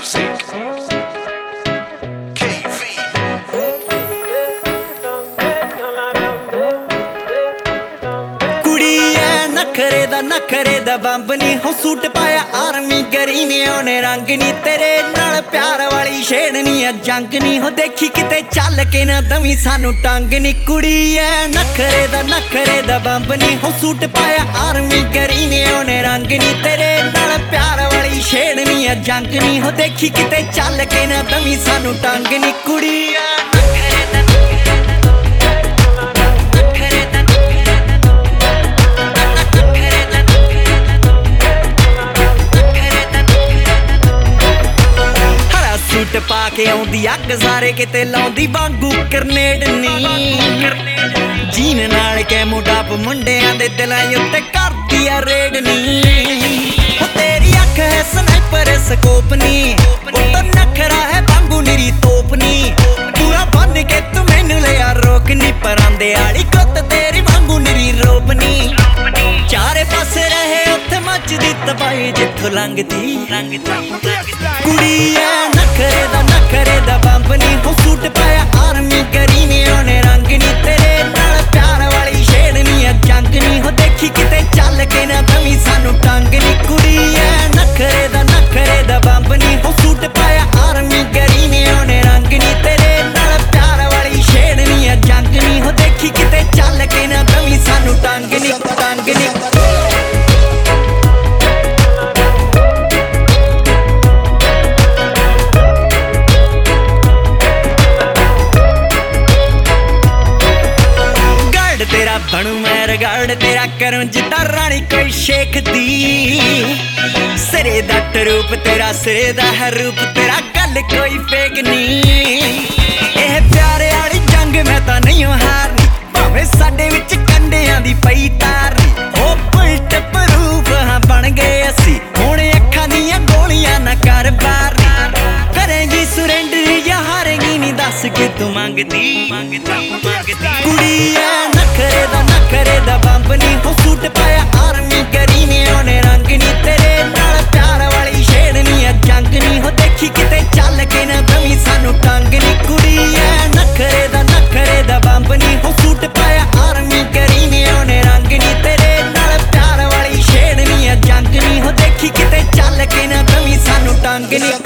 music. KV. कुड़ी है नखरे दा बंब नी हो सूट पाया आर्मी गरी ने ओने रंग नी तेरे नाल प्यार वाली छेड़ नी जंग नी हो देखी किते चल के ना दवी सानू टंग नी कुड़ी है नखरे दा बंब नी हो सूट पाया आर्मी गरी ने ओने रंग नी तेरे नाल प्यार वाली छेड़ नी जंग नी हो देखी किते चल के ना दवी सानू टंग नी कुड़ी है सूट पाके आउंदी अग सारे किते लाउंदी वांगू ग्रनेड नी जीन नाल कैमो डाप मुंडियां दे दिलां उत्ते करदी आ रेड नी ओ तेरी अख है स्नाइपर स्कोप नी ओ तो नखरा है वांगू निरी तोप नी पूरा बन के तू मैनू लिया रोक नी परांदे आली गुत्त तेरी वांगू निरी रोप नी चारे पासे रहे उत्थे मचदी तबाही जिथों लंघदी कुड़ी है नखरे दा बंब नी हो सूट पाया आर्मी गरी ने ओने रंग नी तेरे नाल प्यार वाली छेड़ नी जंग नी हो देखी किते चल के ना दवी सानू टंग नी कुड़ी है नखरे दा बंब नी हो सूट पाया आर्मी गरी ने ओने रंग नी तेरे नाल प्यार वाली छेड़ नी जंग नी हो देखी किते चल के ना दवी सानू टंग नी तेरा बनू मैं रगाड़ तेरा करूं जिदा रानी कोई शेख दी सिरे दा रूप तेरा सिरे दा है रूप तेरा गल कोई फेक नी एह प्यारे वाली जंग मैं तां नहीं हारनी भावें साडे विच कंडियां दी पई तारनी ओ बुलट प्रूफ हां बन गए असी हुण अखां दियां गोलियां ना कर बारनी करेंगी सुरेंडर या हारेंगी नी दस के तू मंगदी कुड़ी है नखरे दा बंब नी हो सूट पाया आर्मी गरी ने ओने रंग नी तेरे नाल प्यार वाली छेड़ नी जंग नी हो देखी किते चल के ना दवी सानू टंग नी कुड़ी है नखरे दा बंब नी हो सूट पाया आर्मी गरी ने ओने रंग नी तेरे नाल प्यार वाली छेड़ नी जंग नी हो देखी किते चल के ना दवी सानू टंग नी